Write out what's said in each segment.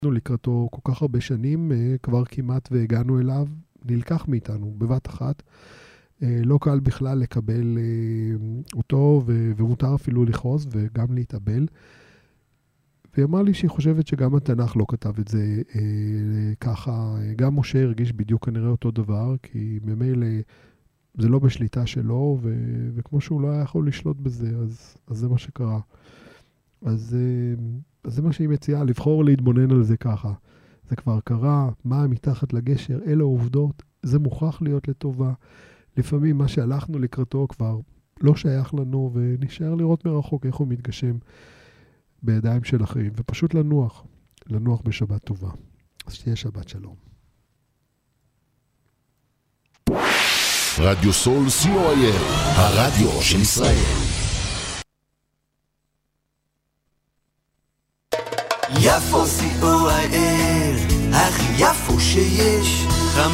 לקראתו כל כך הרבה שנים, כבר כמעט והגענו אליו, נלקח מאיתנו בבת אחת. לא קל בכלל לקבל אותו, ומותר אפילו לכעוס וגם להתאבל. והיא אמרה לי שהיא חושבת שגם התנ"ך לא כתב את זה ככה. גם משה הרגיש בדיוק כנראה אותו דבר, כי ממילא זה לא בשליטה שלו, וכמו שהוא לא היה יכול לשלוט בזה, אז זה מה שקרה. אז זה מה שהיא מציעה, לבחור להתבונן על זה ככה. זה כבר קרה, מה מתחת לגשר, אלה העובדות, זה מוכרח להיות לטובה. לפעמים מה שהלכנו לקראתו כבר לא שייך לנו, ונשאר לראות מרחוק איך הוא מתגשם בידיים של אחרים, ופשוט לנוח בשבת טובה. אז שתהיה שבת שלום. רדיו סול COIL, הרדיו של ישראל. יפו COIL, הכי יפו שיש,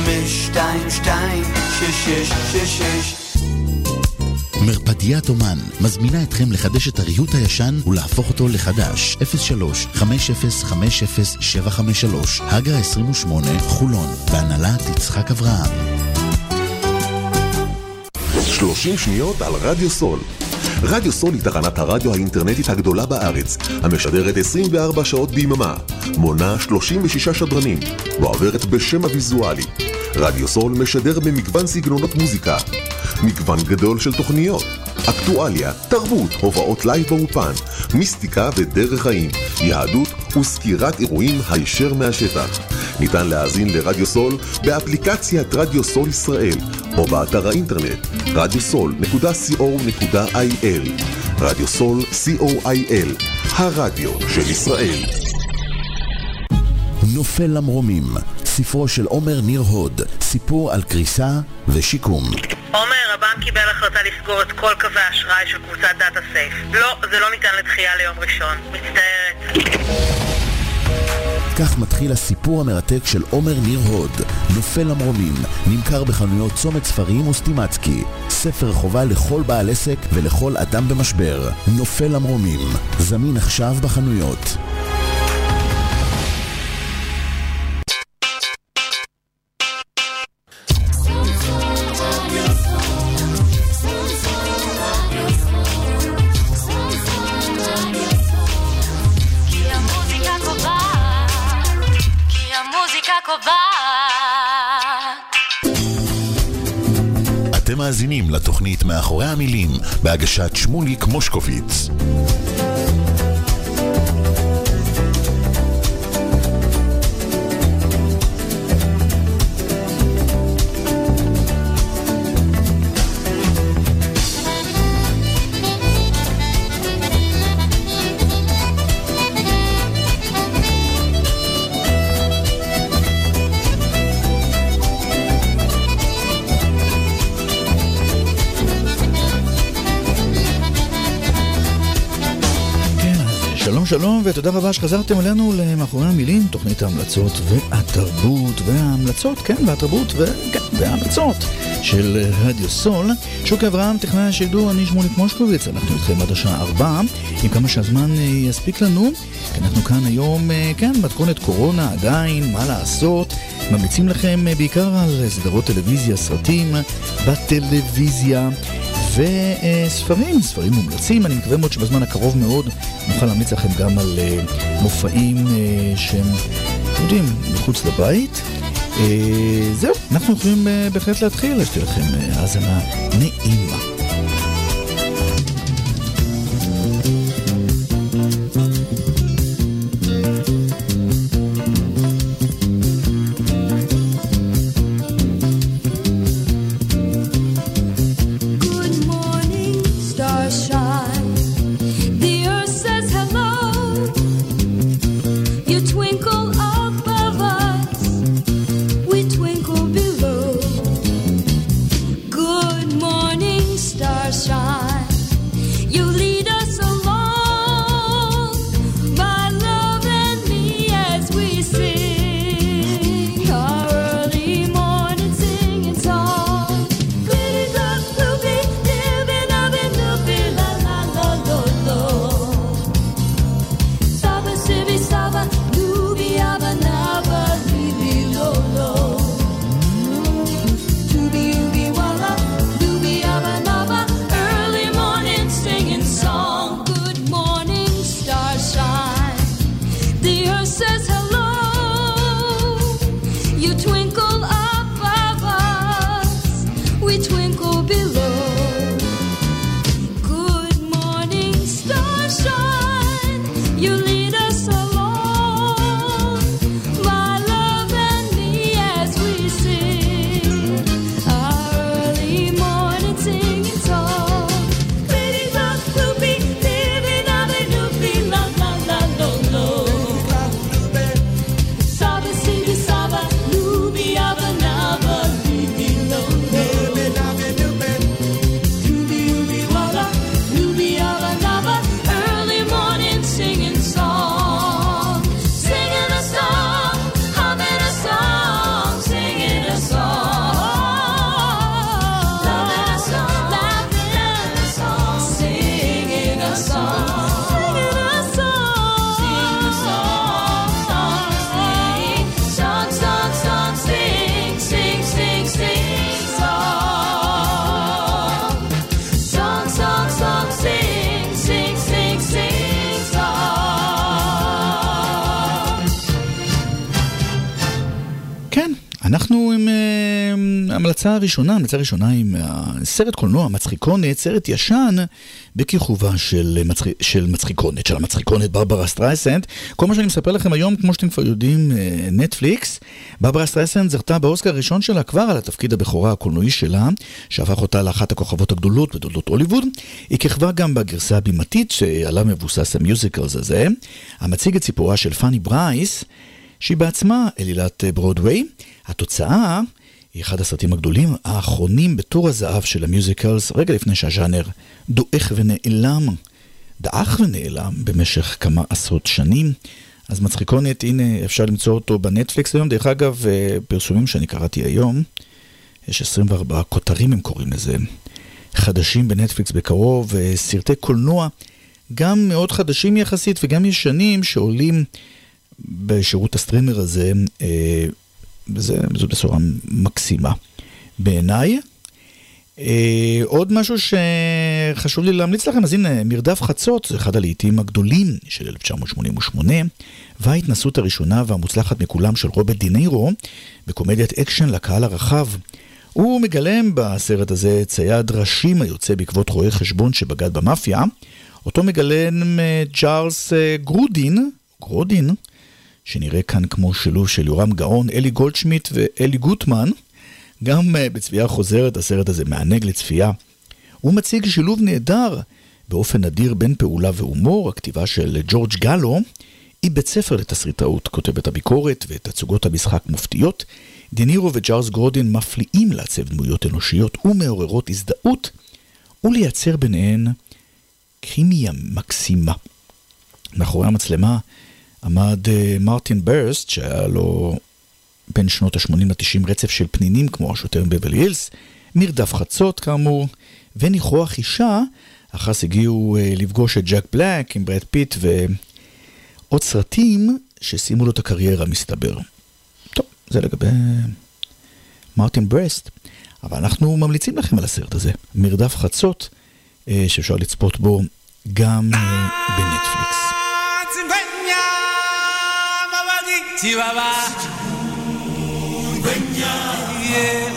522-6666. מרפדיית אומן מזמינה אתכם לחדש את הריהוט הישן ולהפוך אותו לחדש. 03-5050-753 הגה 28 חולון, בהנהלת יצחק אברהם. 30 שניות על רדיו סול. רדיו סול היא תחנת הרדיו האינטרנטית הגדולה בארץ, המשדרת 24 שעות ביממה, מונה 36 שדרנים, ועוברת בשם הוויזואלי. רדיו סול משדר במגוון סגנונות מוזיקה, מגוון גדול של תוכניות, אקטואליה, תרבות, הופעות לייב באופן, מיסטיקה ודרך חיים, יהדות וסקירת אירועים הישר מהשטח. ניתן להאזין לרדיו סול באפליקציית רדיו סול ישראל, או באתר האינטרנט radiosol.co.il. רדיו סול COIL, הרדיו של ישראל. נופל למרומים, ספרו של עומר ניר הוד, סיפור על קריסה ושיקום. עומר, הבנק קיבל החלטה לסגור את כל קווי האשראי של קבוצת דאטה סייף. לא, זה לא ניתן לדחייה ליום ראשון. מצטערת. כך מתחיל הסיפור המרתק של עומר ניר הוד, נופל למרומים, נמכר בחנויות צומת ספרים וסטימצקי, ספר חובה לכל בעל עסק ולכל אדם במשבר. נופל למרומים, זמין עכשיו בחנויות. אתם מאזינים לתוכנית מאחורי המילים בהגשת שמוליק מושקוביץ. שלום ותודה רבה שחזרתם אלינו למאחורי המילים, תוכנית ההמלצות והתרבות וההמלצות, כן, והתרבות וההמלצות של רדיו סול. שוקי אברהם, טכנאי השידור, אני שמוליק מושקוביץ, אנחנו איתכם עד השעה 4, עם כמה שהזמן יספיק לנו. אנחנו כאן היום, כן, מתכונת קורונה עדיין, מה לעשות? ממליצים לכם בעיקר על סדרות טלוויזיה, סרטים בטלוויזיה וספרים מומלצים. אני מקווה מאוד שבזמן הקרוב מאוד נוכל להמליץ לכם גם על מופעים שהם יודעים מחוץ לבית. זהו, אנחנו יכולים בהחלט להתחיל. יש לכם האזנה נעימה. Good morning. אנחנו עם המלצה ראשונה עם סרט קולנוע מצחיקונת, סרט ישן בכיכובה של המצחיקונת ברברה סטרייסנד. כל מה שאני מספר לכם היום, כמו שאתם כבר יודעים, נטפליקס. ברברה סטרייסנד זכתה באוסקר הראשון שלה כבר על התפקיד הבכורה הקולנועי שלה, שהפך אותה לאחת הכוכבות הגדולות בתולדות הוליווד. היא כיכבה גם בגרסה הבימתית שעלה מבוסס המיוזיקלס הזה, המציג את סיפורה של פאני ברייס, שהיא בעצמה אלילת ברודוויי. התוצאה היא אחד הסרטים הגדולים האחרונים בתור הזהב של המיוזיקלס, רגע לפני שהז'אנר דעך ונעלם במשך כמה עשרות שנים. אז מצחיקונת, הנה אפשר למצוא אותו בנטפליקס היום. דרך אגב, פרסומים שאני קראתי היום, יש 24 כותרים הם קוראים לזה, חדשים בנטפליקס בקרוב, סרטי קולנוע גם מאוד חדשים יחסית וגם ישנים שעולים בשירות הסטרימר הזה, זו בשורה מקסימה בעיניי. עוד משהו שחשוב לי להמליץ לכם, אז הנה, מרדף חצות, זה אחד הלעיתים הגדולים של 1988, וההתנסות הראשונה והמוצלחת מכולם של רוברט די נירו, בקומדיית אקשן לקהל הרחב. הוא מגלם בסרט הזה צייד ראשים היוצא בעקבות רואה חשבון שבגד במאפיה, אותו מגלם צ'ארלס גרודין, שנראה כאן כמו שילוב של יורם גאון, אלי גולדשמיט ואלי גוטמן. גם בצפייה חוזרת הסרט הזה מענג לצפייה. הוא מציג שילוב נהדר באופן נדיר בין פעולה והומור. הכתיבה של ג'ורג' גלו היא בית ספר לתסריטאות, כותבת הביקורת ותצוגות המשחק מופתיות. די נירו וצ'ארלס גרודין מפליאים לעצב דמויות אנושיות ומעוררות הזדהות ולייצר ביניהן כימיה מקסימה. מאחורי המצלמה עמד מרטין ברסט, שהיה לו בין שנות ה-80 ל-90 רצף של פנינים כמו השוטר בבלי הילס, מרדף חצות כאמור, וניחוח אישה. אחס הגיעו לפגוש את ג'ק בלק עם ברד פיט ועוד סרטים ששימו לו את הקריירה מסתבר. טוב, זה לגבי מרטין ברסט, אבל אנחנו ממליצים לכם על הסרט הזה, מרדף חצות, שאפשר לצפות בו גם בנטפליקס. Chihuahua, yeah,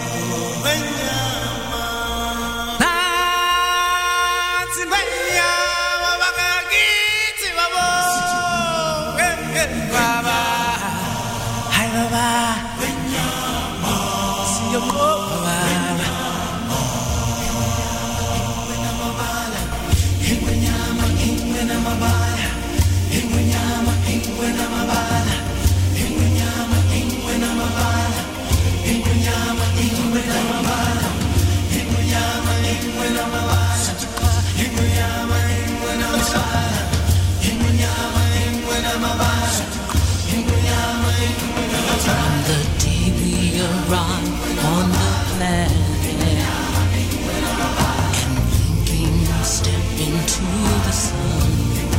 on the planet and winking step into the sun.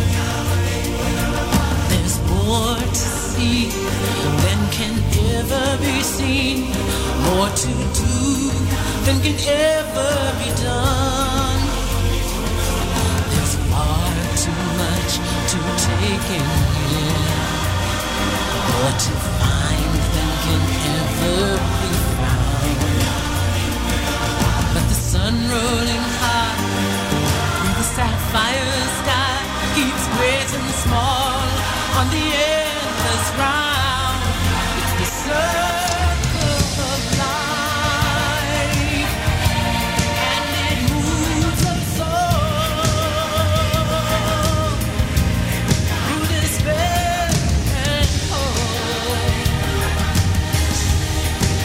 There's more to see than can ever be seen, more to do than can ever be done. There's far too much to take in here, more to find than can ever be found. But the sun rolling high through the sapphire sky keeps great and small on the endless round. It's the circle of life, and it moves us all through despair and hope.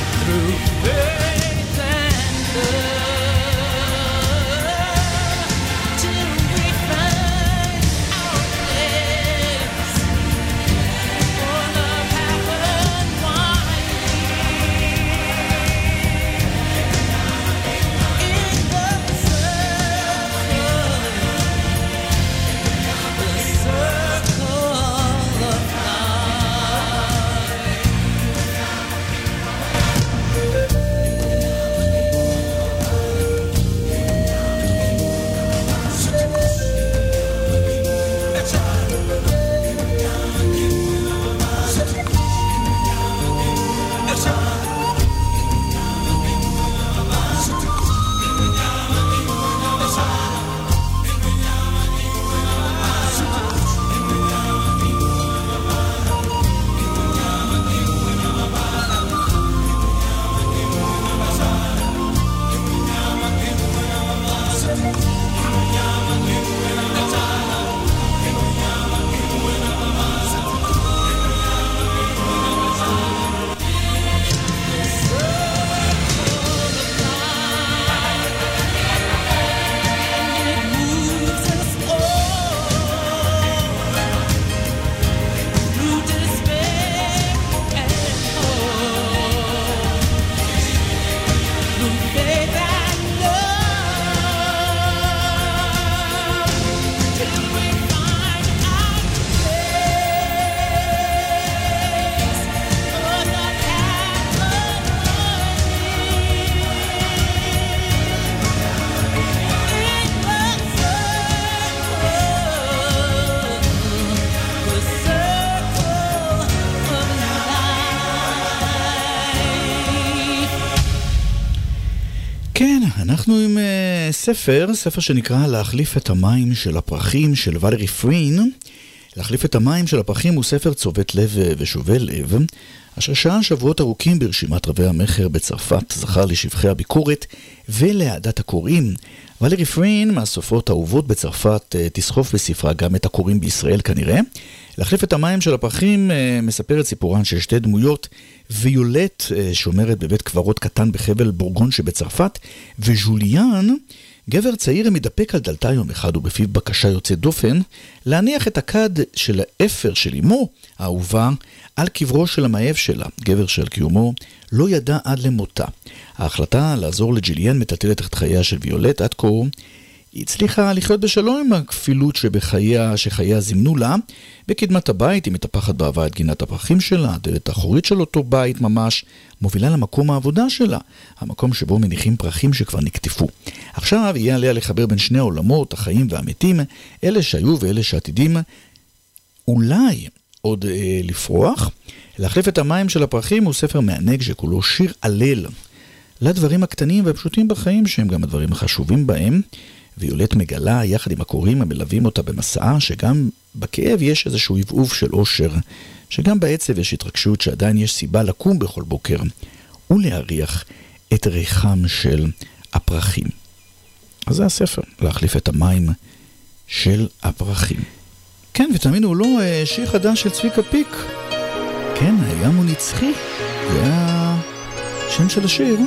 אנחנו עם ספר שנקרא להחליף את המים של הפרחים של ולרי פרין. להחליף את המים של הפרחים הוא ספר צובט לב ושובל לב, אשר שהה שבועות ארוכים ברשימת רבי המחר בצרפת, זכה לשבחי הביקורת ולאהדת הקוראים. ולרי פרין מהסופרות האהובות בצרפת תסחוף בספרה גם את הקוראים בישראל כנראה. להחליף את המים של הפרחים מספר את סיפורן של שתי דמויות, ויולט שומרת בבית קברות קטן בחבל בורגון שבצרפת, וז'וליאן גבר צעיר המדפק על דלתה יום אחד ובפיו בקשה יוצאת דופן להניח את הכד של האפר של אמו האהובה על קברו של המאהב שלה, גבר שעל קיומו לא ידע עד למותה. ההחלטה לעזור לג'יליאן מטלטלת את חייה של ויולט. עד כה היא הצליחה לחיות בשלום עם הכפילות שחייה זימנו לה. בקדמת הבית היא מטפחת באהבה את גינת הפרחים שלה. הדלת האחורית של אותו בית ממש מובילה למקום העבודה שלה, המקום שבו מניחים פרחים שכבר נקטפו. עכשיו יהיה עליה לחבר בין שני העולמות, החיים והמתים, אלה שהיו ואלה שעתידים אולי עוד לפרוח. להחליף את המים של הפרחים הוא ספר מענג שכולו שיר הלל לדברים הקטנים והפשוטים בחיים, שהם גם הדברים החשובים בהם. ויולט מגלה יחד עם הקוראים המלווים אותה במסעה שגם בכאב יש איזשהו עבעוב של אושר, שגם בעצב יש התרגשות, שעדיין יש סיבה לקום בכל בוקר ולהריח את ריחם של הפרחים. אז זה הספר, להחליף את המים של הפרחים. כן, ותאמינו לא, שיר חדש של צביקה פיק. כן, הים הוא נצחי, זה השם של השיר.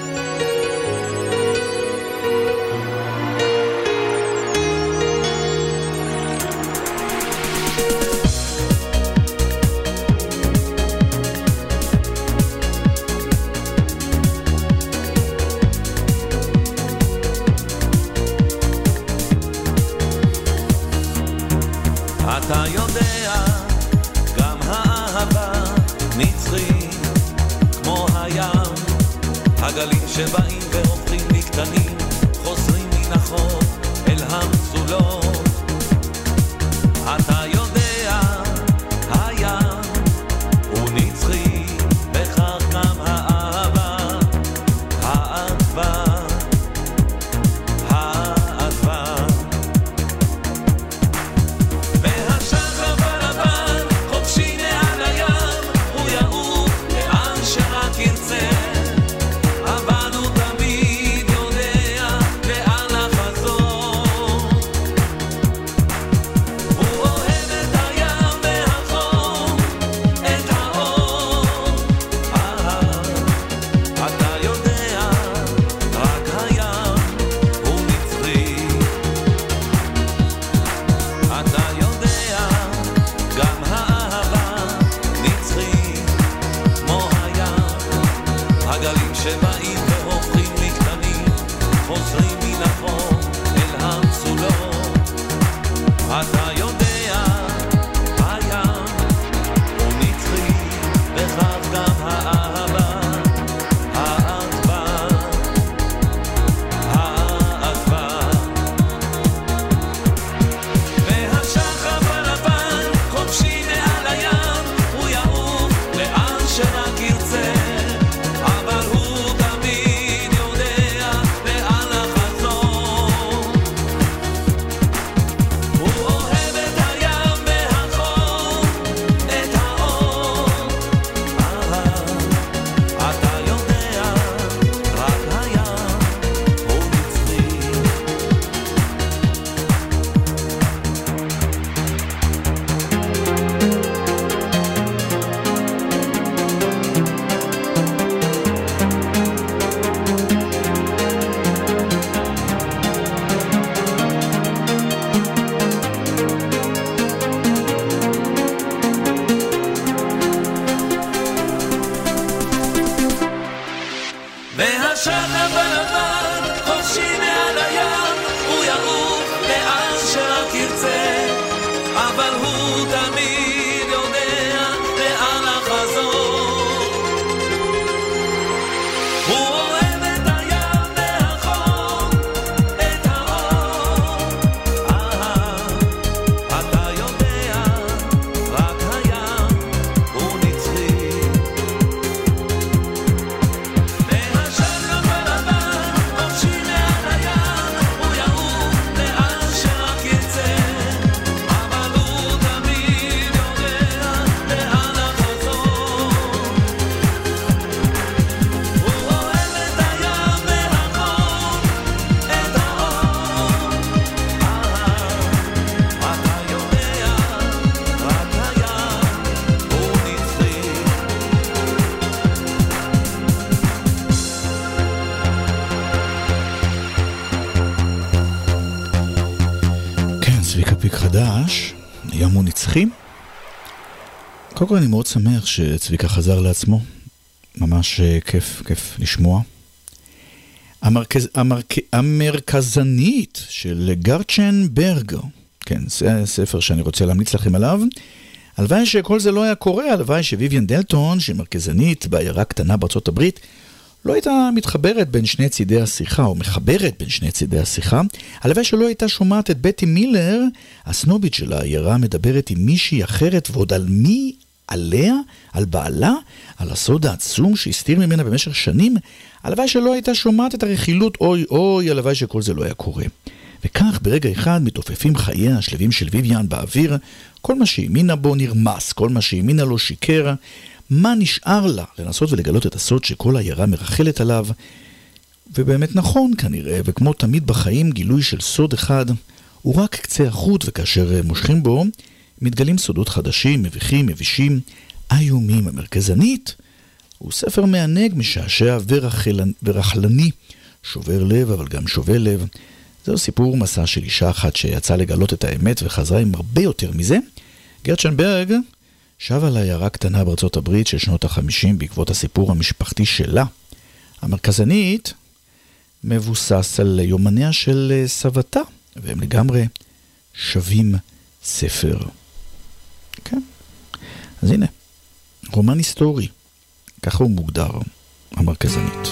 אתה יודע, גם האהבה נצחית כמו הים, הגלים שבאים והופכים לקטנים, חוזרים מן החור אל המצולות. אתה יודע, הים הוא נצחי, בכך גם האהבה, האדווה, האדווה. והשחר בלבן חופשי מעל הים, הוא יעוף לאן שרק ירצה, אבל הוא תמיד יודע לאן לחזור. הוא אוהב את הים והחום, את האור. אתה יודע, רק הים הוא נצחי. אתה יודע, גם האהבה נצחית כמו הים, הגלים שבאים והופכים לקטנים, חוזרים מן החור אל המצולות. אתה יודע, הים הוא נצחי, בכך גם האהבה, האדווה, האדווה. והשחר בלבן חופשי מעל הים, הוא יעוף לאן שרק ירצה, אבל הוא תמיד יודע לאן לחזור. הוא אוהב את הים והחום, את האור. אתה יודע, רק הים הוא נצחי. והשחר בלבן חופשי מעל הים, הוא יעוף לאן שרק ירצה, אבל הוא תמיד יודע לאן לחזור. הוא אוהב את הים והחום, את האור. אתה יודע, רק הים הוא נצחי. והשחר בלבן היום הוא נצחי. קודם כל אני מאוד שמח שצביקה חזר לעצמו. ממש כיף לשמוע. המרכזנית של גרצ'ן ברג. כן, זה ספר שאני רוצה להמליץ לכם עליו. הלוואי שכל זה לא היה קורה, הלוואי שוויביאן דלטון, שהיא מרכזנית בעיירה קטנה בארצות הברית, לא הייתה מתחברת בין שני צידי השיחה, או מחברת בין שני צידי השיחה. הלוואי שלא הייתה שומעת את בטי מילר, הסנובית של העיירה, מדברת עם מישהי אחרת, ועוד על מי? עליה? על בעלה? על הסוד העצום שהסתיר ממנה במשך שנים? הלוואי שלא הייתה שומעת את הרכילות, אוי, הלוואי שכל זה לא היה קורה. וכך ברגע אחד מתעופפים חייה השלבים של ויביאן באוויר, כל מה שהאמינה בו נרמס, כל מה שהאמינה לו שיקר. מה נשאר לה? לנסות ולגלות את הסוד שכל העיירה מרחלת עליו. ובאמת נכון כנראה, וכמו תמיד בחיים גילוי של סוד אחד הוא רק קצה החוט, וכאשר מושכים בו מתגלים סודות חדשים, מביכים, מבישים, איומים. המרכזנית הוא ספר מענג, משעשע ורחלני, שובר לב אבל גם שובה לב. זהו סיפור מסע של אישה אחת שיצאה לגלות את האמת וחזרה עם הרבה יותר מזה. גרצ'ן ברג שבה לעיירה קטנה בארצות הברית של שנות ה-50 בעקבות הסיפור המשפחתי שלה. המרכזנית מבוסס על יומניה של סבתה, והם לגמרי שווים ספר. כן. אז הנה, רומן היסטורי, ככה הוא מוגדר, המרכזנית.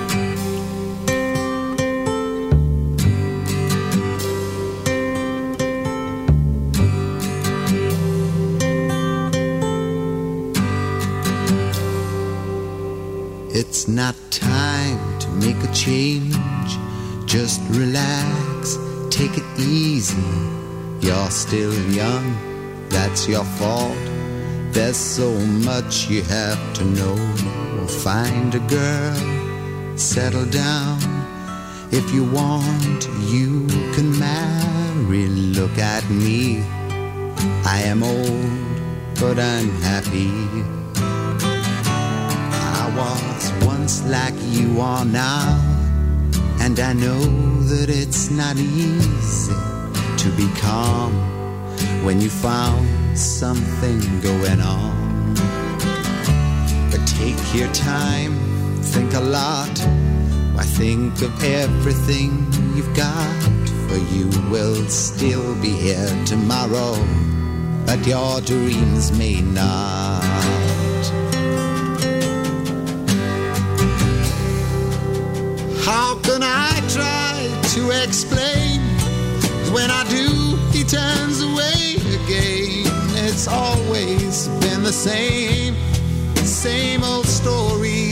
It's not time to make a change. Just relax, take it easy. You're still young, that's your fault. There's so much you have to know. Find a girl, settle down. If you want, you can marry. Look at me, I am old, but I'm happy. I was once like you are now, and I know that it's not easy to be calm when you found something going on. But take your time, think a lot. Why, think of everything you've got, for you will still be here tomorrow, but your dreams may not. How can I try to explain? When I do, he turns away again. It's always been the same old story.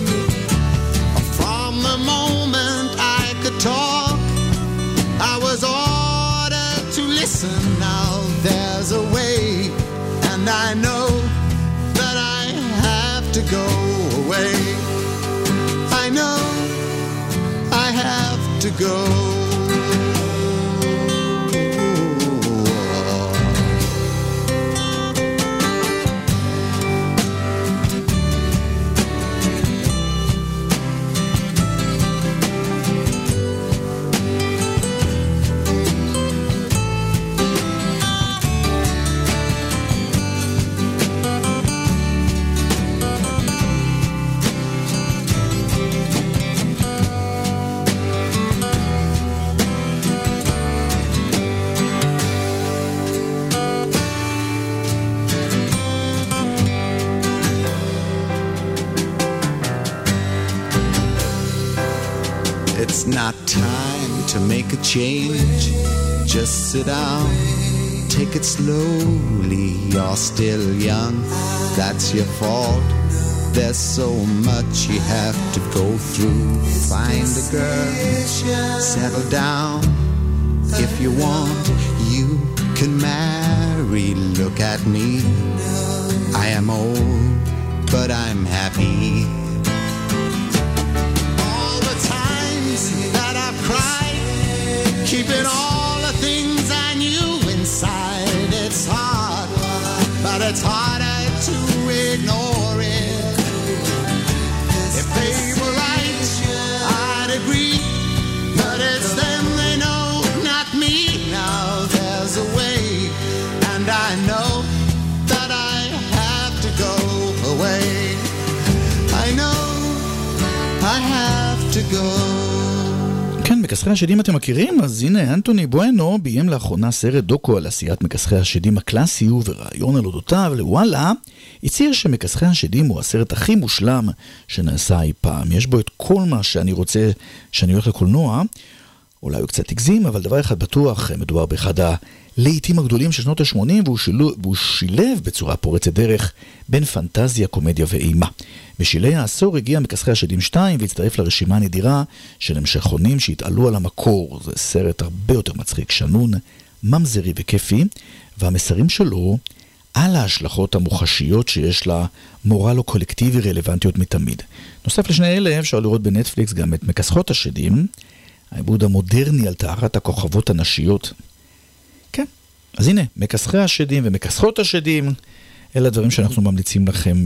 From the moment I could talk, I was ordered to listen. Now there's a way, and I know that I have to go away. I know I have to go. It's not time to make a change. Just sit down, take it slowly. You're still young, that's your fault. There's so much you have to go through. Find a girl, settle down. If you want, you can marry. Look at me, I am old, but I'm happy. Keeping all the things I knew inside. It's hard, but it's harder to ignore it. If they were right, I'd agree, but it's them they know, not me. Now there's a way, and I to go. כן, מכסחי השדים אתם מכירים? אז הנה, אנטוני בואנו ביים לאחרונה סרט דוקו על עשיית מכסחי השדים הקלאסי ורעיון על אודותיו לוואלה, הצהיר שמכסחי השדים הוא הסרט הכי מושלם שנעשה אי פעם. יש בו את כל מה שאני רוצה שאני הולך לקולנוע, אולי הוא קצת הגזים, אבל דבר אחד בטוח, מדובר באחד הלעיתים הגדולים של שנות ה-80, והוא שילב בצורה פורצת דרך בין פנטזיה, קומדיה ואימה. בשלהי העשור הגיע מכסחי השדים 2 והצטרף לרשימה נדירה של המשכונים שהתעלו על המקור. זה סרט הרבה יותר מצחיק, שנון, ממזרי וכיפי, והמסרים שלו על ההשלכות המוחשיות שיש לה מורל או קולקטיבי רלוונטיות מתמיד. נוסף לשני אלה אפשר לראות בנטפליקס גם את מכסחות השדים, העיבוד המודרני על טהרת הכוכבות הנשיות. כן, אז הנה, מכסחי השדים ומכסחות השדים, אלה הדברים שאנחנו ממליצים לכם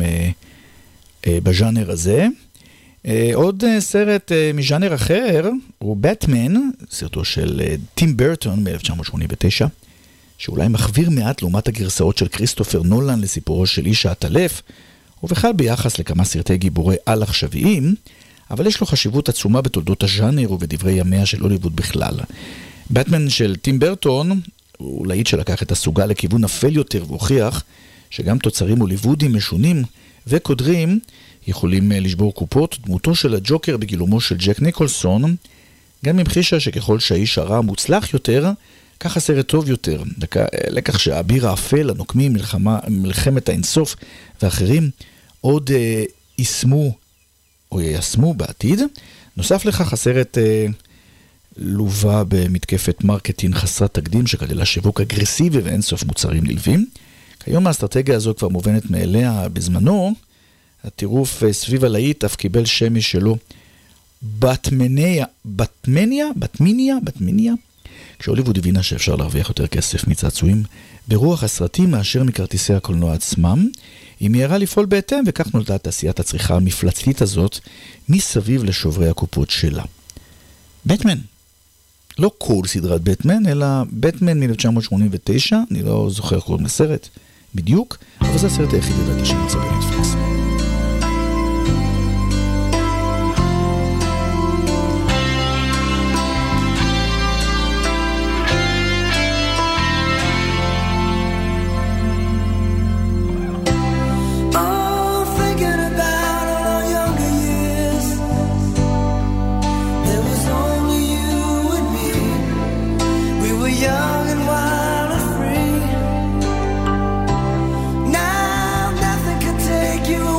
בז'אנר הזה. עוד סרט מז'אנר אחר הוא בטמן, סרטו של טים ברטון מ-1989, שאולי מחוויר מעט לעומת הגרסאות של כריסטופר נולן לסיפורו של איש העטלף, ובכלל ביחס לכמה סרטי גיבורי על עכשוויים, אבל יש לו חשיבות עצומה בתולדות הז'אנר ובדברי ימיה של הוליווד בכלל. בטמן של טים ברטון הוא להיט שלקח את הסוגה לכיוון אפל יותר והוכיח שגם תוצרים הוליוודיים משונים וקודרים יכולים לשבור קופות. דמותו של הג'וקר בגילומו של ג'ק ניקולסון גם המחישה שככל שהאיש הרע מוצלח יותר, כך הסרט טוב יותר. לקח שהאביר האפל, הנוקמים, מלחמת האינסוף ואחרים עוד יישמו או יישמו בעתיד. נוסף לכך הסרט לובה במתקפת מרקטינג חסרת תקדים שכללה שיווק אגרסיבי ואינסוף מוצרים נלווים. כיום האסטרטגיה הזו כבר מובנת מאליה. בזמנו הטירוף סביב הלהיט אף קיבל שם משלו בטמניה, כשהוליווד הבינה שאפשר להרוויח יותר כסף מצעצועים ברוח הסרטים מאשר מכרטיסי הקולנוע עצמם, היא מהרה לפעול בהתאם, וכך נולדה תעשיית הצריכה המפלצתית הזאת מסביב לשוברי הקופות שלה. בטמן, לא כל סדרת בטמן, אלא בטמן מ-1989, אני לא זוכר קוראים לסרט בדיוק, אבל זה הסרט היחיד לדעתי שנמצא בנטפליקס. You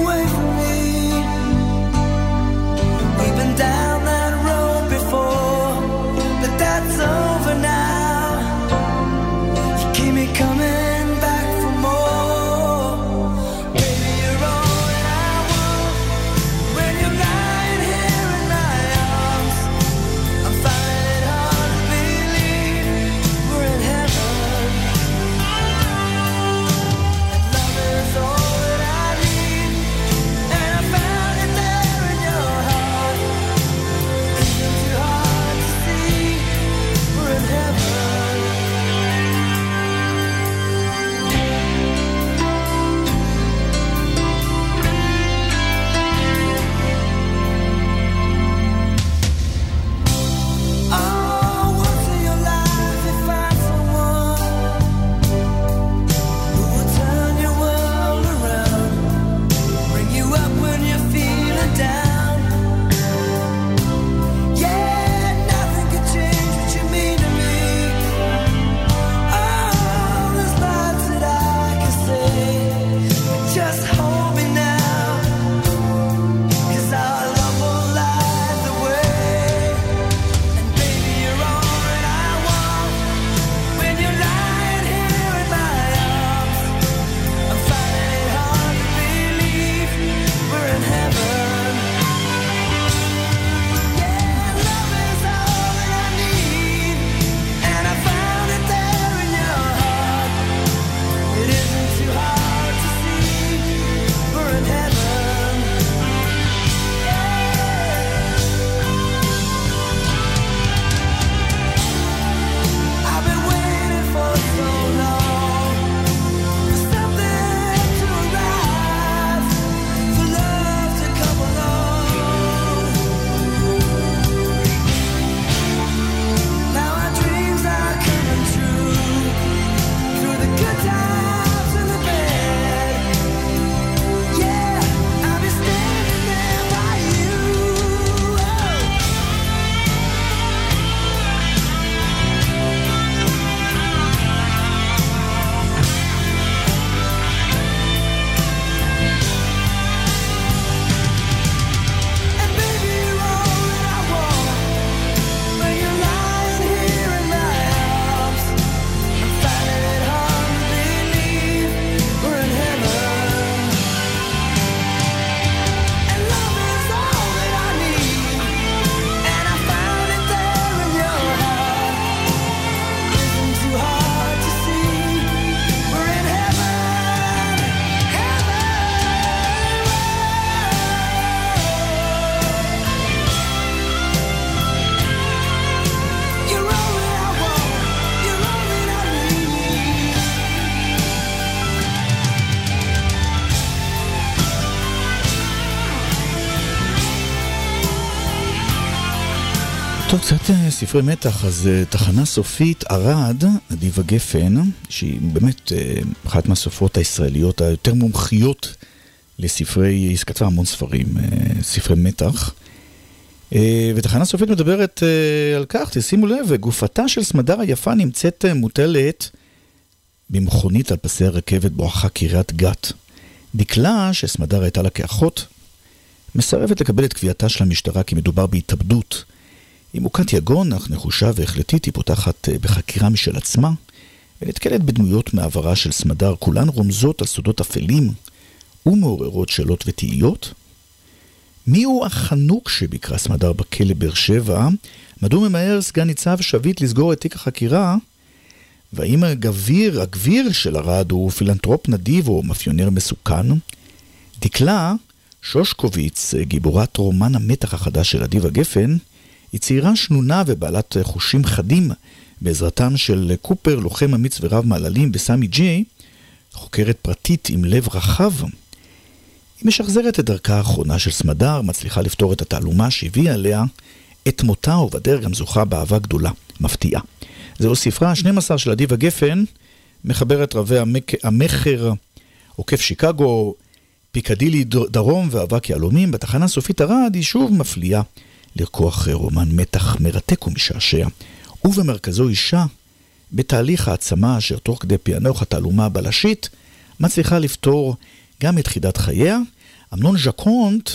טוב, קצת ספרי מתח, אז תחנה סופית ערד, אדיבה גפן, שהיא באמת אחת מהסופרות הישראליות היותר מומחיות לספרי, היא כתבה המון ספרים, ספרי מתח, ותחנה סופית מדברת על כך, תשימו לב, גופתה של סמדר היפה נמצאת מוטלת במכונית על פסי הרכבת בואכה קריית גת. דקלה, שסמדר הייתה לה כאחות, מסרבת לקבל את קביעתה של המשטרה כי מדובר בהתאבדות. היא מוכת יגון, אך נחושה והחלטית, היא פותחת בחקירה משל עצמה, ונתקלת בדמויות מעברה של סמדר, כולן רומזות על סודות אפלים ומעוררות שאלות ותהיות. מיהו החנוק שביקרה סמדר בכלא באר שבע? מדוע ממהר סגן ניצב שביט לסגור את תיק החקירה? והאם הגביר של ערד הוא פילנטרופ נדיב או מאפיונר מסוכן? דקלה שושקוביץ, גיבורת רומן המתח החדש של אדיבה גפן, היא צעירה שנונה ובעלת חושים חדים בעזרתם של קופר, לוחם אמיץ ורב מעללים בסמי ג'יי, חוקרת פרטית עם לב רחב. היא משחזרת את דרכה האחרונה של סמדר, מצליחה לפתור את התעלומה שהביאה עליה את מותה, ובדרך גם זוכה באהבה גדולה, מפתיעה. זהו ספרה 12 של אדיבה גפן, מחברת רבי המחר, עוקף שיקגו, פיקדילי דרום ואבק יעלומים. בתחנה סופית ערד היא שוב מפליאה לרקוח רומן מתח מרתק ומשעשע, ובמרכזו אישה בתהליך העצמה אשר תוך כדי פענוח התעלומה הבלשית מצליחה לפתור גם את חידת חייה. אמנון ז'קונט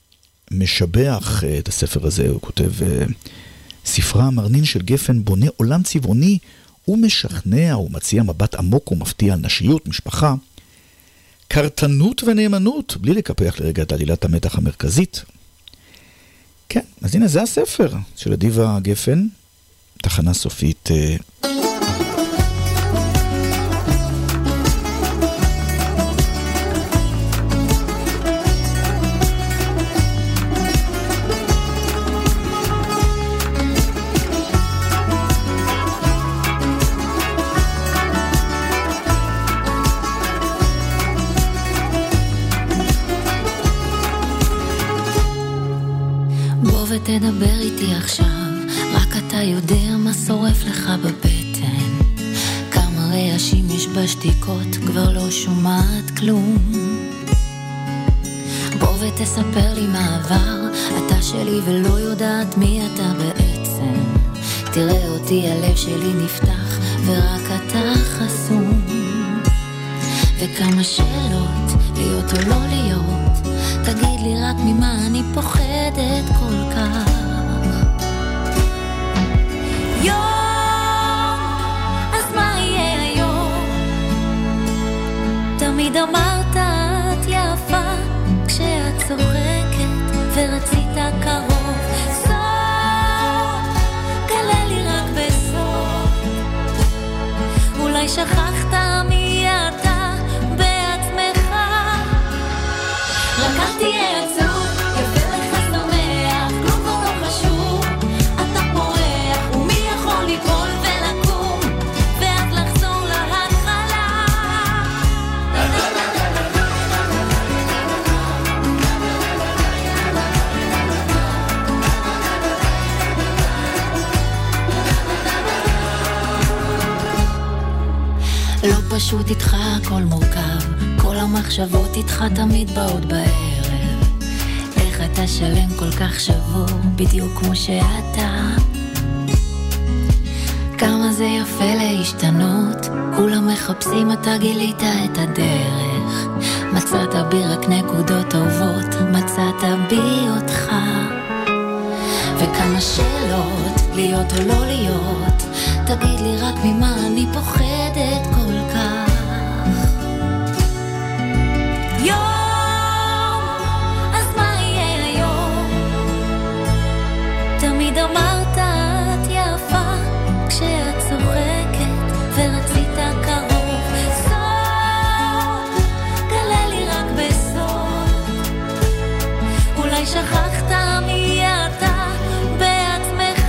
משבח את הספר הזה, הוא כותב, ספרה המרנין של גפן בונה עולם צבעוני ומשכנע, ומציע מבט עמוק ומפתיע על נשיות, משפחה, קרתנות ונאמנות, בלי לקפח לרגע את עלילת המתח המרכזית. כן, אז הנה זה הספר של אדיבה גפן, תחנה סופית. תדבר איתי עכשיו, רק אתה יודע מה שורף לך בבטן. כמה רעשים יש בשתיקות, כבר לא שומעת כלום. בוא ותספר לי מה עבר, אתה שלי ולא יודעת מי אתה בעצם. תראה אותי, הלב שלי נפתח ורק אתה חסום. וכמה שאלות, להיות או לא להיות, תגיד לי רק ממה אני פוחדת כל כך. יום, אז מה יהיה היום? תמיד אמרת את יפה כשאת צוחקת ורצית קרוב. סוף, גלה לי רק בסוף. אולי שכחת מי אתה בעצמך. רק אל תהיה עצוב, יפה לך שמח, כלום כבר לא חשוב. אתה פורח, ומי יכול ליפול ולקום, ואז לחזור להתחלה. לא פשוט איתך, הכל מורכב, כל המחשבות איתך תמיד באות בערב. איך אתה שלם כל כך שבור, בדיוק כמו שאתה. כמה זה יפה להשתנות, כולם מחפשים, אתה גילית את הדרך. מצאת בי רק נקודות טובות, מצאת בי אותך. וכמה שאלות, להיות או לא להיות, תגיד לי רק ממה אני פוחדת כל כך. יום, אז מה יהיה היום? תמיד אמרת את יפה כשאת צוחקת ורצית קרוב. סוף, גלה לי רק בסוף. אולי שכחת מי אתה בעצמך.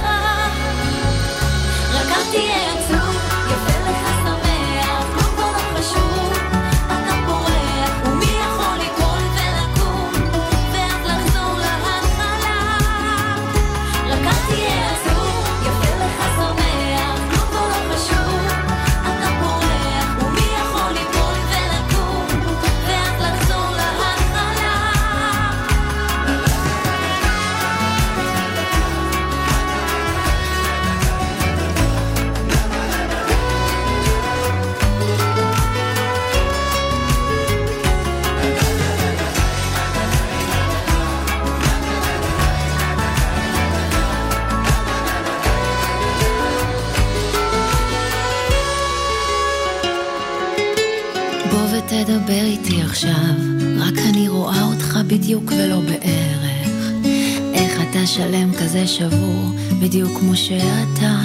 רק אל תהיה עצוב, יפה לך שמח, כלום כבר לא חשוב. אתה פורח, ומי יכול ליפול ולקום, ואז לחזור להתחלה. רק אל תהיה עצוב, עכשיו, רק אני רואה אותך בדיוק ולא בערך. איך אתה שלם כזה שבור, בדיוק כמו שאתה.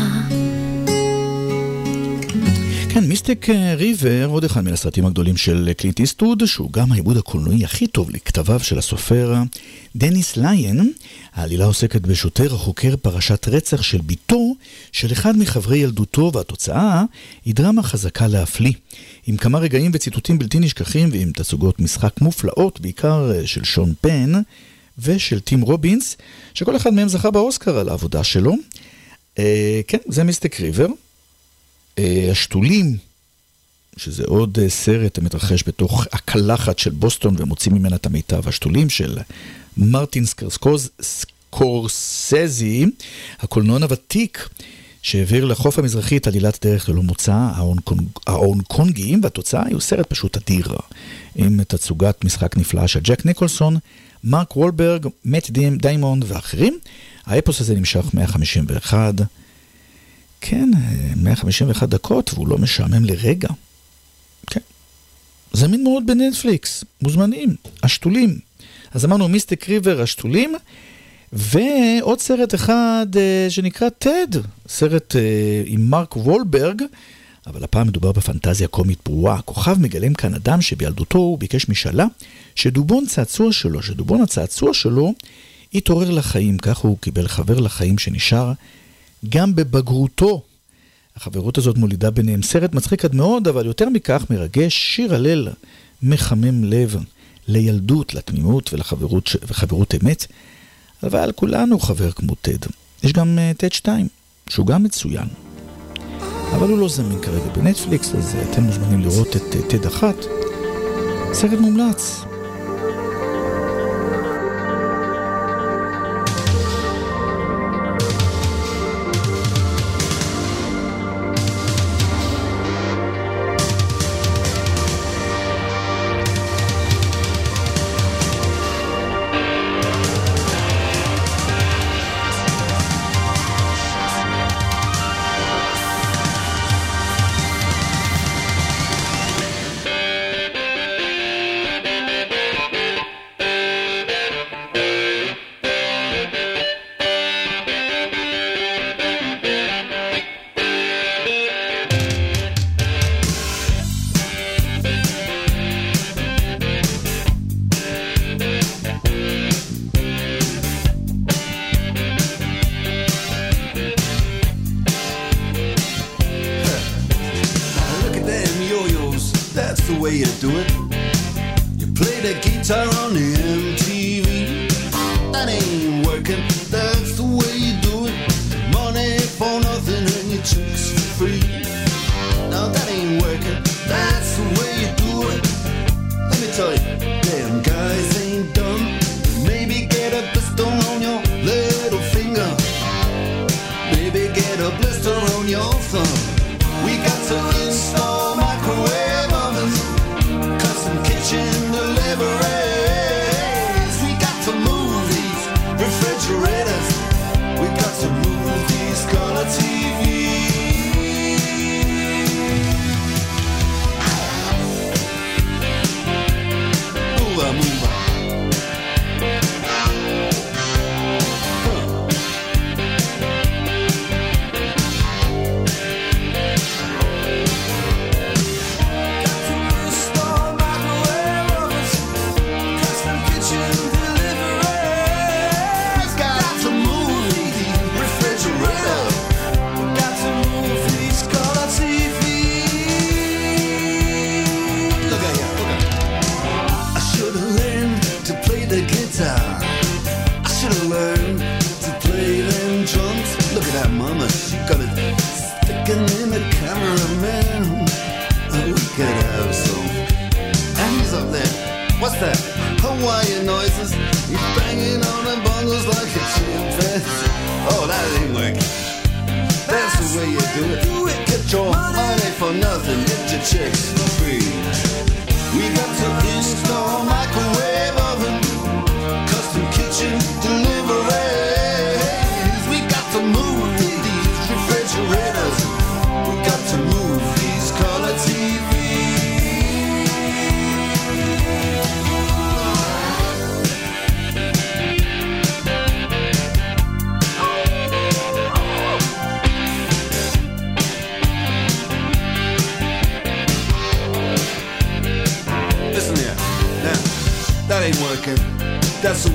כן, מיסטיק ריבר, עוד אחד מן הסרטים הגדולים של קלינט איסטווד, שהוא גם העיבוד הקולנועי הכי טוב לכתביו של הסופר דניס ליין. העלילה עוסקת בשוטר החוקר פרשת רצח של ביתו של אחד מחברי ילדותו, והתוצאה היא דרמה חזקה להפליא, עם כמה רגעים וציטוטים בלתי נשכחים ועם תצוגות משחק מופלאות, בעיקר של שון פן ושל טים רובינס, שכל אחד מהם זכה באוסקר על העבודה שלו. כן, זה מיסטיק ריבר. השתולים, שזה עוד סרט המתרחש בתוך הקלחת של בוסטון ומוצאים ממנה את המיטב. השתולים של מרטין סקורסזי, הקולנוען הוותיק שהעביר לחוף המזרחי את עלילת דרך ללא מוצא, ההונג קונגים, והתוצאה היא סרט פשוט אדיר, עם תצוגת משחק נפלאה של ג'ק ניקולסון, מרק וולברג, מאט דיימונד ואחרים. האפוס הזה נמשך 151 כן, 151 דקות, והוא לא משעמם לרגע. כן. זמין מאוד בנטפליקס, מוזמנים, השתולים. אז אמרנו מיסטיק ריבר, השתולים, ועוד סרט אחד שנקרא טד, סרט עם מרק וולברג, אבל הפעם מדובר בפנטזיה קומית פרועה. כוכב מגלם כאן אדם שבילדותו הוא ביקש משאלה, שדובון הצעצוע שלו התעורר לחיים, כך הוא קיבל חבר לחיים שנשאר, גם בבגרותו. החברות הזאת מולידה ביניהם סרט מצחיק עד מאוד, אבל יותר מכך מרגש, שיר הלל מחמם לב לילדות, לתמימות וחברות אמת. אבל כולנו חבר כמו טד. יש גם טד 2, שהוא גם מצוין. אבל הוא לא זמין כרגע בנטפליקס, אז אתם מוזמנים לראות את טד 1. סרט מומלץ.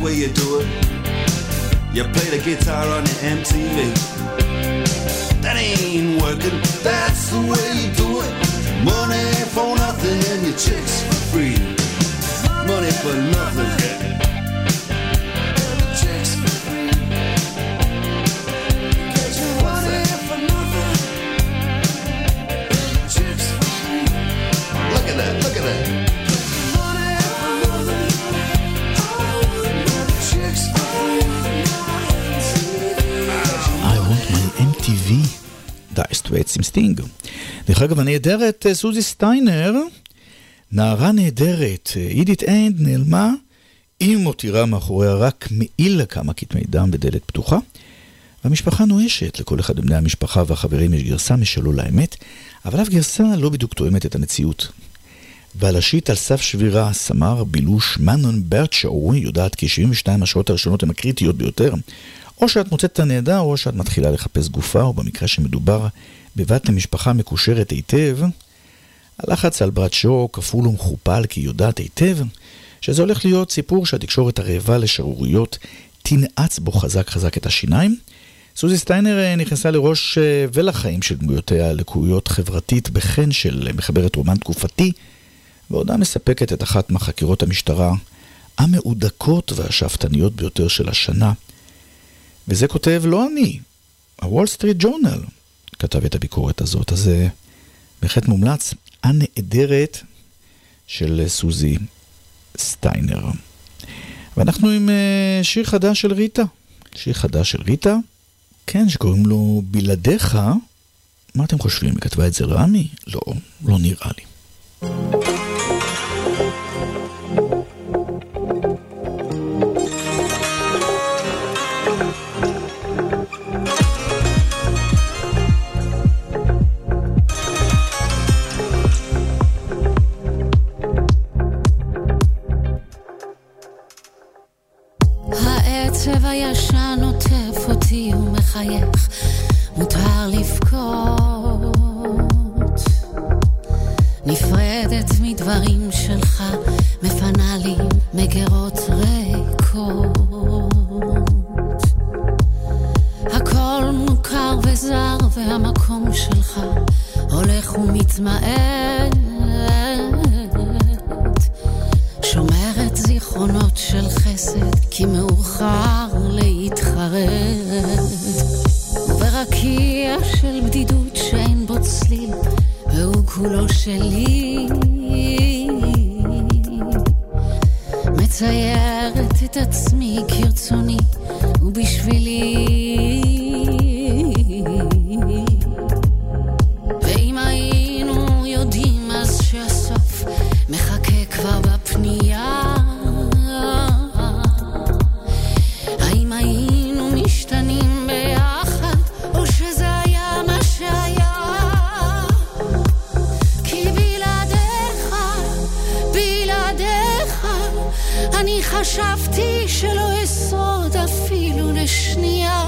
way you do it. You play the guitar on the MTV. That ain't working, that's the way you do it. Money for nothing and your chicks for free. Money for nothing. Chicks for free. Get your money for nothing. Chicks for free. Look at that, look at that. Money for nothing. Chicks for free. I want my MTV. דייסט ועצים סטינג. דרך אגב, הנהדרת סוזי סטיינר, נערה נהדרת, אידית אנד נעלמה, היא מותירה מאחוריה רק מעיל כמה כתמי דם ודלת פתוחה, והמשפחה נואשת. לכל אחד מבני המשפחה והחברים יש גרסה משלו לאמת, אבל אף גרסה לא בדיוק תואמת את המציאות. והלשית על סף שבירה, סמר בילוש מנון ברצ'או, יודעת כי 72 השעות הראשונות הן הקריטיות ביותר, או שאת מוצאת את הנהדה, או שאת מתחילה לחפש גופה, או במקרה שמדובר בבת למשפחה מקושרת היטב, הלחץ על ברצ'או כפול ומכופל, כי היא יודעת היטב שזה הולך להיות סיפור שהתקשורת הרעבה לשרוריות תנעץ בו חזק חזק את השיניים. סוזי סטיינר נכנסה לראש ולחיים של דמויותיה לקויות חברתית בחן של מחברת רומן תקופתי, ועודה מספקת את אחת מחקירות המשטרה המעודקות והשאפתניות ביותר של השנה. וזה כותב לא אני, הוול סטריט ג'ורנל כתב את הביקורת הזאת, אז זה בהחלט מומלץ, הנהדרת של סוזי סטיינר. ואנחנו עם שיר חדש של ריטה, שיר חדש של ריטה, כן, שקוראים לו בלעדיך. מה אתם חושבים? היא כתבה את זה רמי? לא, לא נראה לי. העצב הישן עוטף אותי ומחייך, מותר לבכות, נפרדת מדברים שלך, מפנה לי מגרות ריקות, הכל מוכר וזר והמקום שלך הולך ומתמעט, שומרת זיכרונות של חסד, כי מאוחר להתחרד, וברקיע של בדידות שאין בו צליל, והוא כולו שלי, מציירת את עצמי כרצוני ובשבילי, ואם היינו יודעים אז שהסוף מחכה כבר בפנייה, האם היינו משתנים ביחד או שזה היה מה שהיה, כי בלעדיך, בלעדיך אני חשבתי שלא אסוד אפילו לשנייה,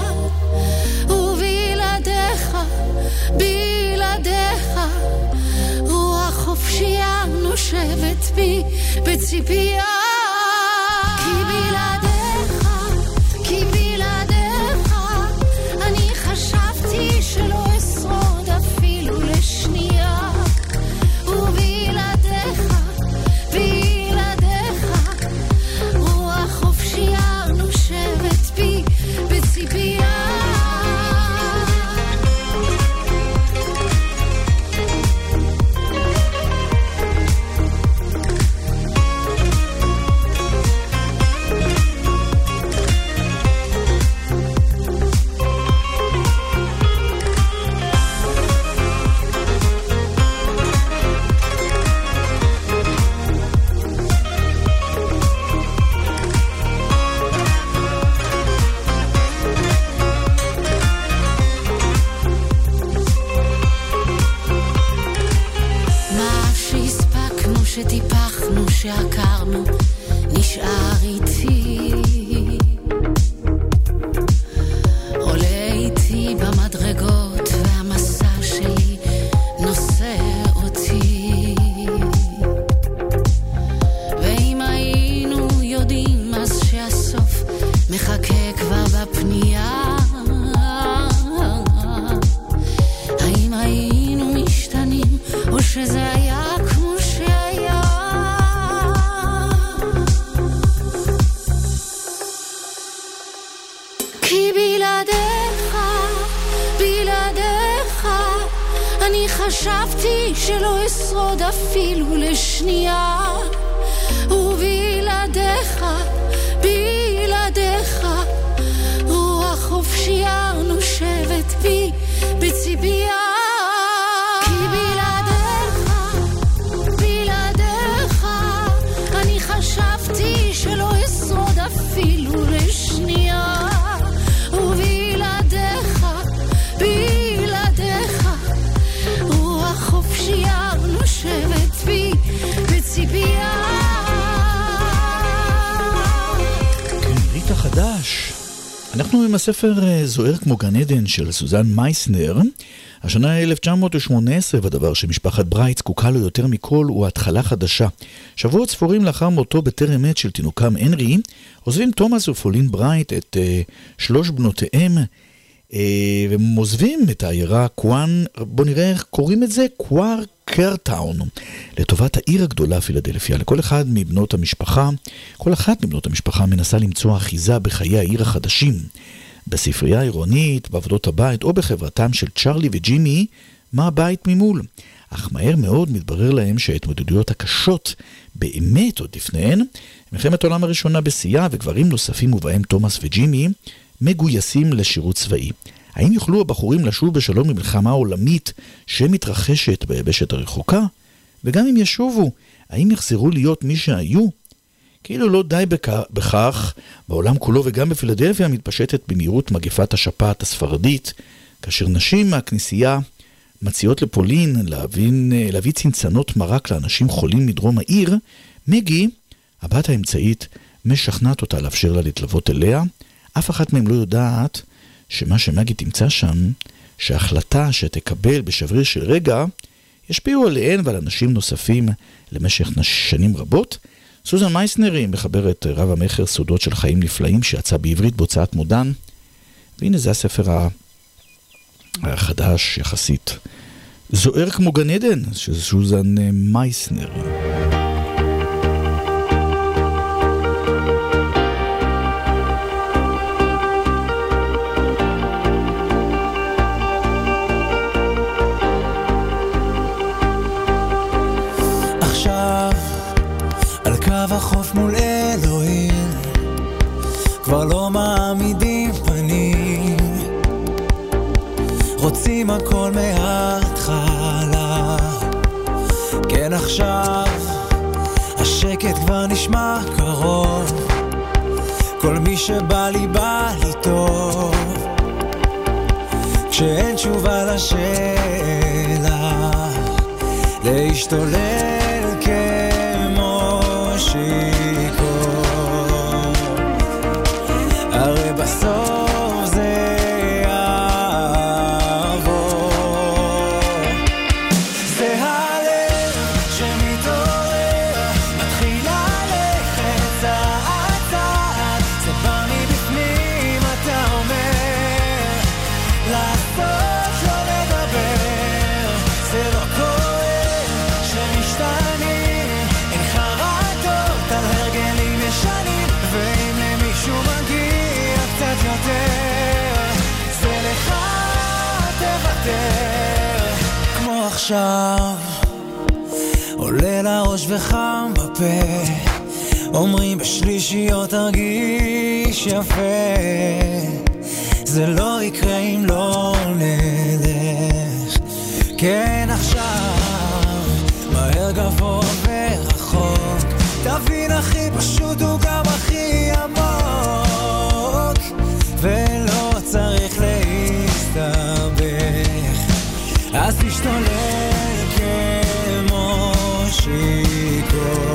ובלעדיך, בלעדיך רוח חופשייה נושבת בי בציפייה, כי בלעדיך, כי בלעדיך אני חשבתי שלא אשרוד אפילו לשנייה, ובלעדיך, בלעדיך רוח חופשייה נושבת בי בציפייה. שטיפחנו, שהכרנו, נשאר איתי, עולה איתי במדרגות, והמסע שלי נושא אותי, ואם היינו יודעים אז שהסוף מחכה כבר בפנייה. האם היינו משתנים או שזה היה כמו שהיה? כי בלעדיך אני חשבתי שלא אשרוד אפילו לשנייה. ובלעדיך רוח חופשייה נושבת בי בציפייה. כי בלעדיך אני חשבתי שלא אשרוד אפילו לשנייה. ובלעדיך רוח חופשייה נושבת בי בציפייה. חדש. אנחנו עם הספר זוהר כמו גן עדן של סוזן מייסנר. השנה 1918, והדבר שמשפחת ברייט זקוקה לו יותר מכל הוא התחלה חדשה. שבועות ספורים לאחר מותו בטרם עת של תינוקם הנרי, עוזבים תומאס ופולין ברייט את 3 בנותיהם, והם עוזבים את העיירה קואן, בוא נראה איך קוראים את זה, קואר קרטאון, לטובת העיר הגדולה פילדלפיה. כל אחת מבנות המשפחה מנסה למצוא אחיזה בחיי העיר החדשים, בספרייה העירונית, בעבודות הבית או בחברתם של צ'רלי וג'ימי, מה הבית ממול. אך מהר מאוד מתברר להם שההתמודדויות הקשות באמת עוד לפניהן. מלחמת העולם הראשונה בשיאה, וגברים נוספים ובהם תומאס וג'ימי מגויסים לשירות צבאי. האם יוכלו הבחורים לשוב בשלום ממלחמה עולמית שמתרחשת ביבשת הרחוקה? וגם אם ישובו, האם יחזרו להיות מי שהיו? כאילו לא די בכך, בעולם כולו וגם בפילדלפיה מתפשטת במהירות מגפת השפעת הספרדית, כאשר נשים מהכנסייה מציעות לפולין להביא צנצנות מרק לאנשים חולים מדרום העיר. מגי, הבת האמצעית, משכנעת אותה לאפשר לה להתלוות אליה. אף אחת מהם לא יודעת שמה שמגי תמצא שם, שההחלטה שתקבל בשבריר של רגע, ישפיעו עליהן ועל אנשים נוספים למשך שנים רבות. סוזן מייסנר היא מחברת רב המחר סודות של חיים נפלאים, שיצא בעברית בהוצאת מודן. והנה זה הספר החדש יחסית. זוהר כמו גן עדן, של סוזן מייסנר. קו החוף מול אלוהים כבר לא מעמידים פנים, רוצים הכל מההתחלה. כן עכשיו השקט כבר נשמע קרוב, כל מי שבא לי בא לי טוב, כשאין תשובה לשאלה להשתולל כמו שיקור, הרי בסוף זה יעבור. זה הלב שמתעורר, מתחיל ללכת צעד צעד, זה בא מבפנים, אתה אומר לעשות לא לדבר, זה לא קורה שמשתנים, אין חרטות על הרגלים ישנים, ואם למישהו מגיע קצת יותר, זה לך תוותר. כמו עכשיו עולה לראש וחם בפה, אומרים בשלישיות תרגיש יפה, זה לא יקרה אם לא נלך. כן עכשיו מהר גבוה ורחוק, תבין הכי פשוט הוא גם הכי עמוק, ולא צריך להסתבך, אז תשתולל כמו שיקור,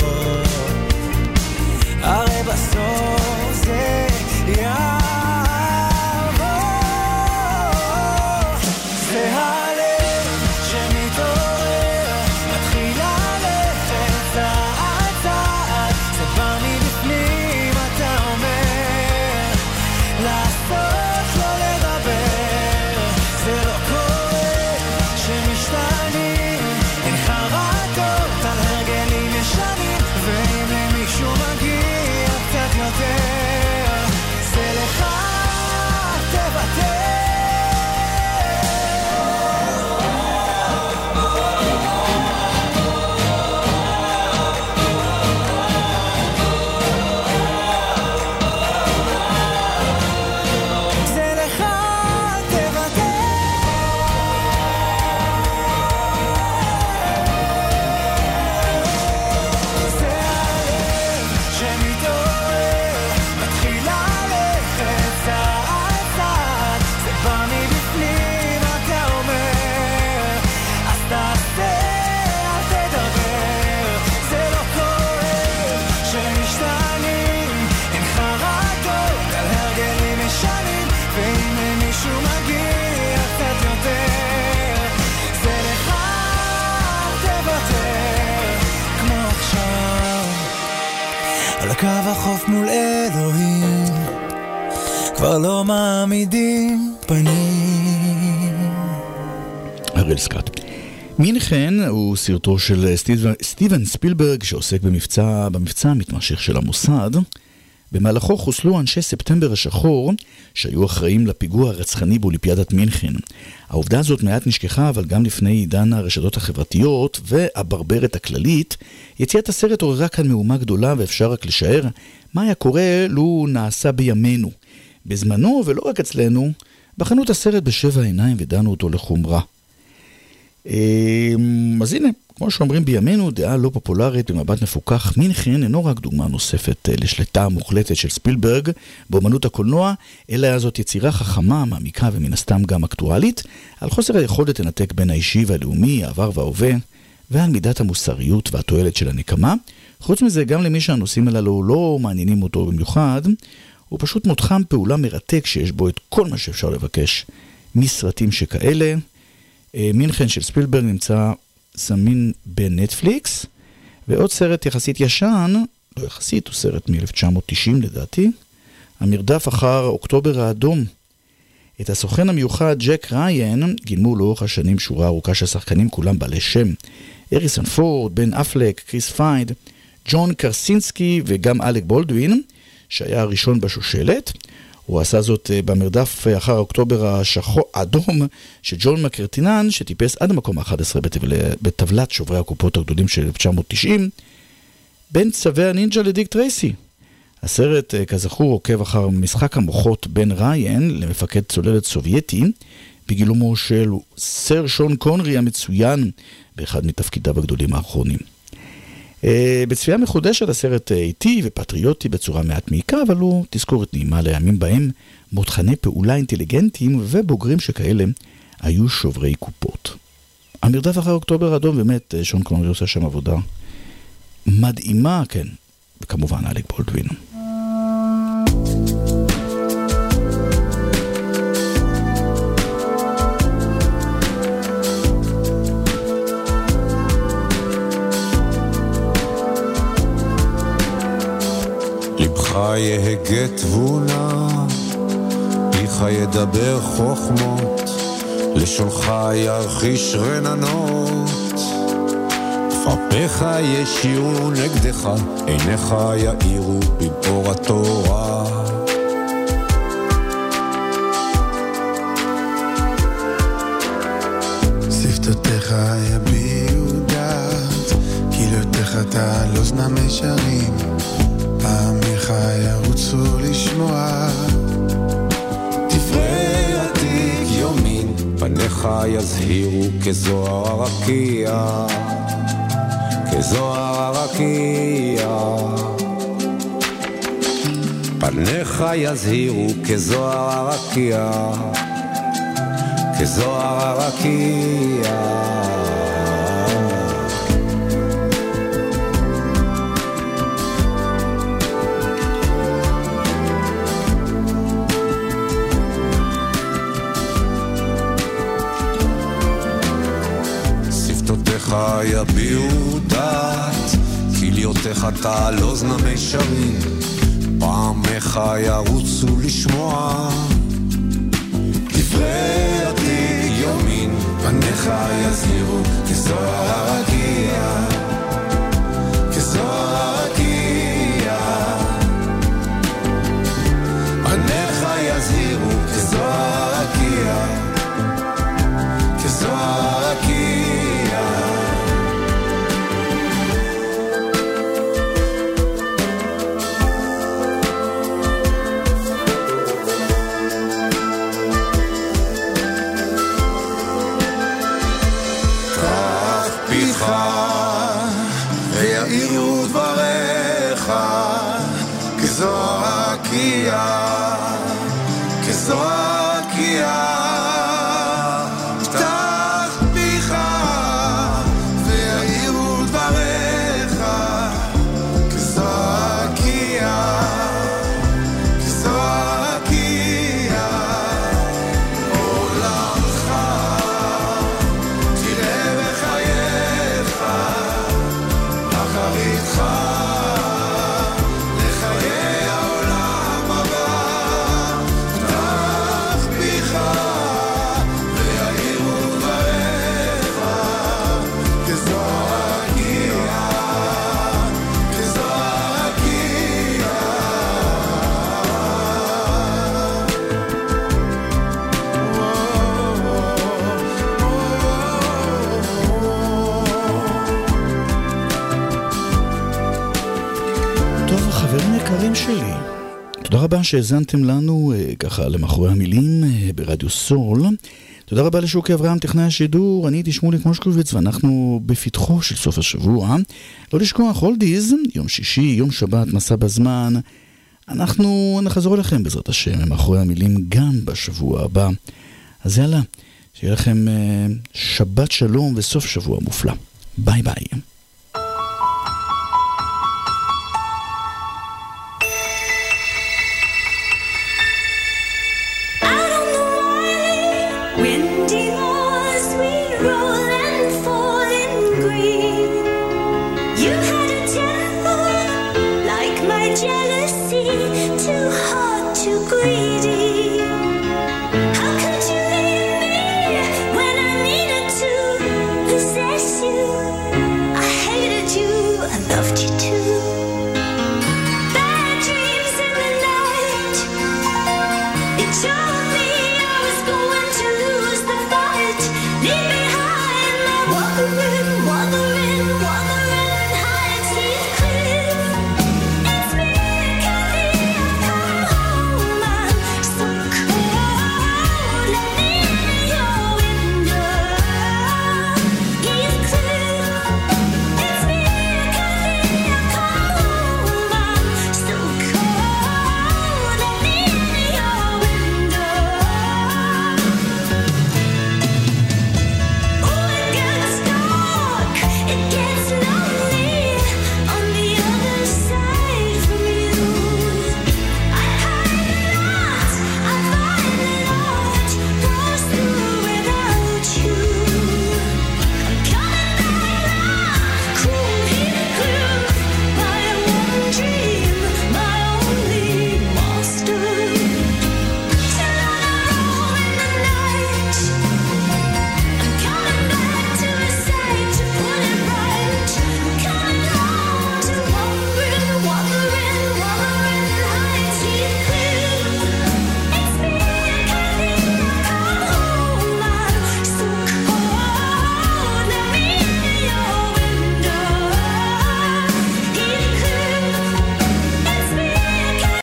הרי בסוף זה יעבור. זה הלב שמתעורר, מתחיל ללכת צעד צעד, זה בא מבפנים, אתה אומר קו החוף מול אלוהים, כבר לא מעמידים פנים. הראל סקאט. מינכן הוא סרטו של סטיבן ספילברג שעוסק במבצע המתמשך של המוסד. במהלכו חוסלו אנשי ספטמבר השחור שהיו אחראים לפיגוע הרצחני באולימפיאדת מינכן. העובדה הזאת מעט נשכחה, אבל גם לפני עידן הרשתות החברתיות והברברת הכללית, יציאת הסרט עוררה כאן מהומה גדולה, ואפשר רק לשער מה היה קורה לו נעשה בימינו. בזמנו, ולא רק אצלנו, בחנו את הסרט בשבע עיניים ודנו אותו לחומרה. אז הנה, כמו שאומרים בימינו, דעה לא פופולרית במבט מפוקח, מינכן אינו רק דוגמה נוספת לשליטה המוחלטת של ספילברג באמנות הקולנוע, אלא זאת יצירה חכמה, מעמיקה ומן הסתם גם אקטואלית, על חוסר היכולת לנתק בין האישי והלאומי, העבר וההווה, ועל מידת המוסריות והתועלת של הנקמה. חוץ מזה, גם למי שהנושאים הללו לא מעניינים אותו במיוחד, הוא פשוט מותחם פעולה מרתק שיש בו את כל מה שאפשר לבקש מסרטים שכאלה. מינכן של ספילברג נמצא זמין בנטפליקס, ועוד סרט יחסית ישן, לא יחסית, הוא סרט מ-1990 לדעתי, המרדף אחר אוקטובר האדום. את הסוכן המיוחד ג'ק ריין גילמו לאורך השנים שורה ארוכה של שחקנים, כולם בעלי שם: הריסון פורד, בן אפלק, קריס פייד, ג'ון קרסינסקי וגם אלק בולדווין, שהיה הראשון בשושלת. הוא עשה זאת במרדף אחר אוקטובר האדום של ג'ון מקרטינן, שטיפס עד המקום ה-11 בטבלת שוברי הקופות הגדולים של 1990, בין צווי הנינג'ה לדיק טרייסי. הסרט, כזכור, עוקב אחר משחק המוחות בין ריין למפקד צוללת סובייטי, בגילומו של סר שון קונרי המצוין באחד מתפקידיו הגדולים האחרונים. בצפייה מחודשת הסרט איטי ופטריוטי בצורה מעט מעיקה, אבל הוא תזכורת נעימה לימים בהם מותחני פעולה אינטליגנטיים ובוגרים שכאלה היו שוברי קופות. המרדף אחר אוקטובר האדום, באמת שון קונרי עושה שם עבודה מדהימה, כן, וכמובן אלק בולדווין. לבך יהגה תבונה, פיך ידבר חוכמות, לשונך ירחיש רננות, פפיך ישירו נגדך, עיניך יאירו באור התורה. שפתותיך יביעו דעת, קילותיך תעלוז נמשרים, פעמיך ירוצו לשמוע. דברי עתיק יומין, פניך יזהירו כזוהר הרקיע, כזוהר הרקיע. פניך יזהירו כזוהר הרקיע, כזוהר הרקיע. שפתותיך יביעו דעת, כליותיך תעלוז נמשרים, פעמיך ירוצו לשמוע. דברי עתיק יומין, פניך יזהירו כזוהר הרקיע, כזוהר הרקיע. פניך יזהירו כזוהר הרקיע, כזוהר הרקיע. ויאירו דבריך כזוהר הרקיע, כזוהר הרקיע. פתח פיך ויאירו דבריך כזוהר הרקיע, כזוהר הרקיע. עולמך תראה בחייך, אחריתך לך רבה שהזנתם לנו ככה למחורי המילים ברדיו סול. תודה רבה לשוקי אברהם, טכנאי השידור. אני הייתי שמוליק מושקוביץ, ואנחנו בפתחו של סוף השבוע. לא לשכוח, אולדיז, יום שישי, יום שבת, מסע בזמן. אנחנו נחזור אליכם בעזרת השם למחורי המילים גם בשבוע הבא. אז יאללה, שיהיה לכם שבת שלום וסוף שבוע מופלא. ביי ביי. It's